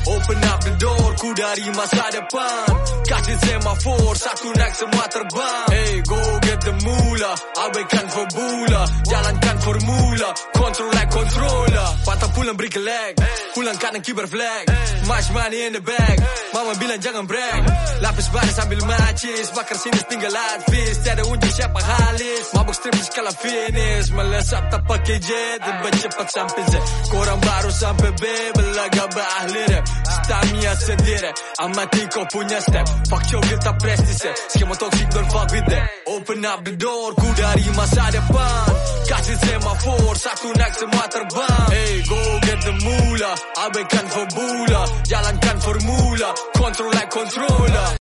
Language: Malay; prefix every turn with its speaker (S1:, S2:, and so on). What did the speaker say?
S1: Open up the door, ku dari masa depan. Kasih semafor, satu naik semua terbang. Hey, go get the mula, abaikan formula, jalankan formula, control like controller. Patah pulang beri kelek, pulang kanan kibar flag. Much money in the bag, mama bilang jangan brag. Lapis baris sambil macis, bakar sinis tinggal advis. Tiada uji siapa halis, mabuk strip di skala finish. Melesat tak pakai jet, lebih cepat sampai Z. Korang baru sampai B, belaga ahli rap. Stamina sendiri, amati kau punya step. Fuck show kita prestis, skema toxic don't fuck with that. Open up the door, ku dari masa depan. Kasih semafor, satu naik semua terbang. Hey, go get the mula, abaikan formula, jalankan formula, control like controller.